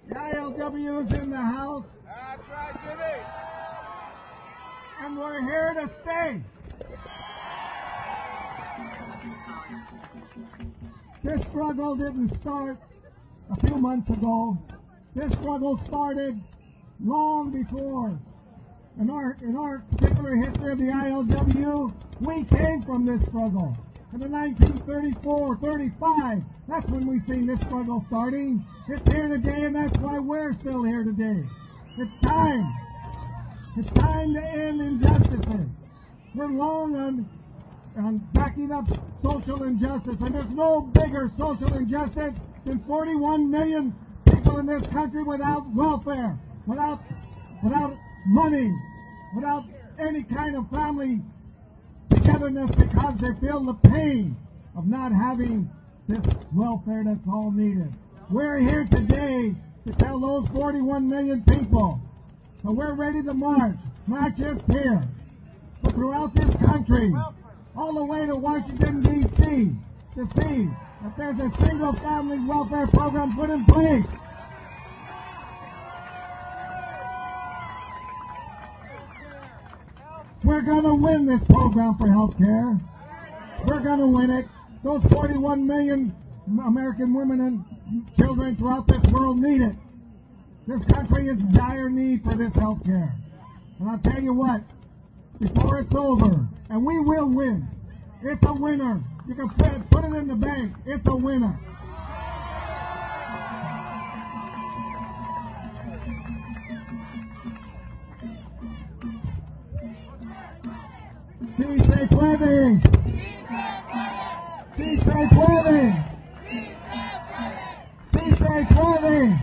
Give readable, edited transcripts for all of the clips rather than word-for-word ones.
The ILW is in the house. That's right, Jimmy. And we're here to stay. This struggle didn't start a few months ago. This struggle started long before. In our particular history of the ILW, we came from this struggle. In the 1934-35, that's when we seen this struggle starting. It's here today, and that's why we're still here today. It's time. It's time to end injustices. We're long on backing up social injustice, and there's no bigger social injustice than 41 million people in this country without welfare, without money, without any kind of family togetherness because they feel the pain of not having this welfare that's all needed. We're here today to tell those 41 million people that we're ready to march, not just here, but throughout this country, all the way to Washington, D.C., to see that there's a single family welfare program put in place. We're going to win this program for health care. We're going to win it. Those 41 million American women and children throughout this world need it. This country is in dire need for this health care. And I'll tell you what, before it's over, and we will win. It's a winner. You can put it in the bank. It's a winner. Sí se puede. Sí se puede. Sí se puede.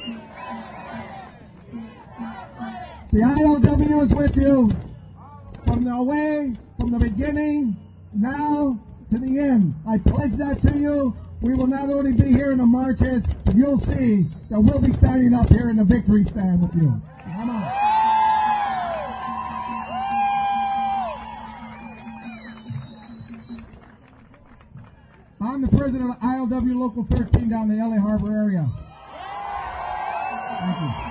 The ILW is with you from the beginning, now to the end. I pledge that to you. We will not only be here in the marches, but you'll see that we'll be standing up here in the victory stand with you. Come on. I'm the president of ILW Local 13 down in the LA Harbor area. Thank you.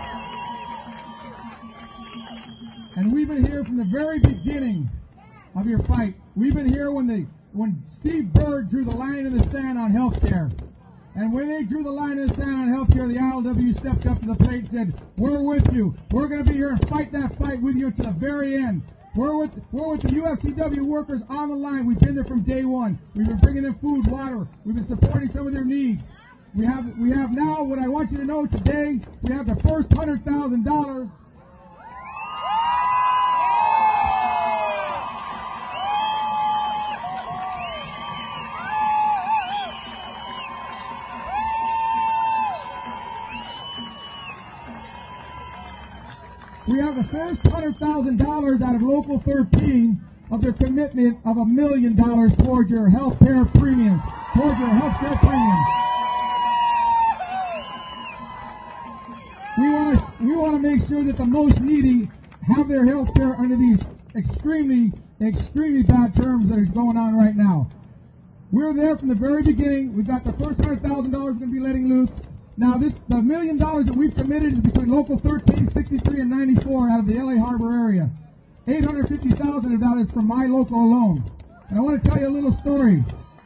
And we've been here from the very beginning of your fight. We've been here when Steve Byrd drew the line in the sand on health care. And when they drew the line in the sand on health care, the ILW stepped up to the plate and said, we're with you. We're going to be here and fight that fight with you to the very end. We're with the UFCW workers on the line. We've been there from day one. We've been bringing them food, water. We've been supporting some of their needs. We have now, what I want you to know today, we have the first $100,000. We have the first $100,000 out of Local 13 of their commitment of $1 million towards your health care premiums, towards your health care premiums. We want to make sure that the most needy have their health care under these extremely bad terms that is going on right now. We're there from the very beginning. We've got the first $100,000 we're going to be letting loose. Now, the $1 million that we've committed is between Local 13, 63, and 94 out of the LA Harbor area. $850,000 of that is from my local alone. And I want to tell you a little story.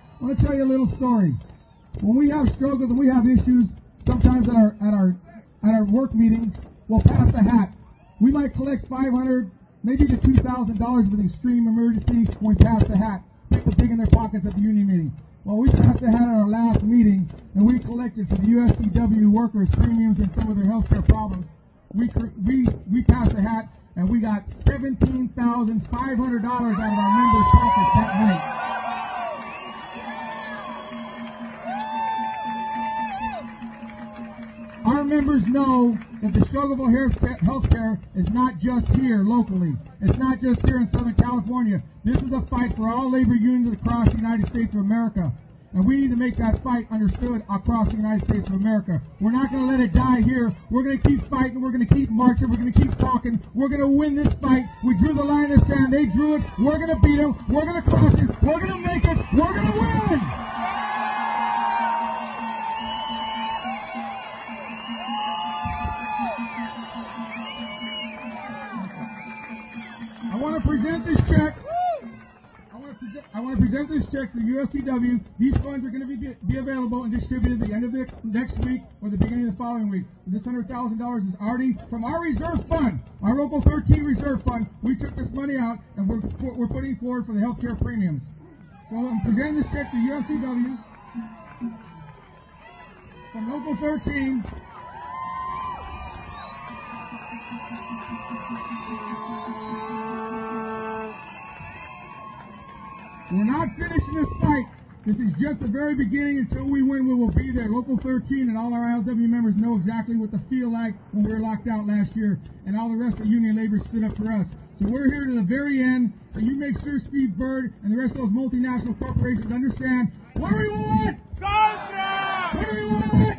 When we have struggles and we have issues, sometimes at our work meetings, we'll pass the hat. We might collect $500, maybe to $2,000 with extreme emergency when we pass the hat. People dig in their pockets at the union meeting. Well, we passed the hat at our last meeting, and we collected for the UFCW workers premiums and some of their health care problems. We passed the hat, and we got $17,500 out of our members' pockets that night. Our members know that the struggle for health care is not just here locally. It's not just here in Southern California. This is a fight for all labor unions across the United States of America. And we need to make that fight understood across the United States of America. We're not going to let it die here. We're going to keep fighting. We're going to keep marching. We're going to keep talking. We're going to win this fight. We drew the line in the sand. They drew it. We're going to beat them. We're going to cross it. We're going to make it. We're going to win. want to present this check. I want to present this check to USCW. These funds are going to be available and distributed at the end of the next week or the beginning of the following week. This $100,000 is already from our reserve fund, our Local 13 reserve fund. We took this money out and we're putting forward for the healthcare premiums. So I'm presenting this check to USCW from Local 13. We're not finishing this fight. This is just the very beginning. Until we win, we will be there. Local 13 and all our ILW members know exactly what the feel like when we were locked out last year, and all the rest of union labor stood up for us. So we're here to the very end. So you make sure Steve Byrd and the rest of those multinational corporations understand what do we want? What do we want?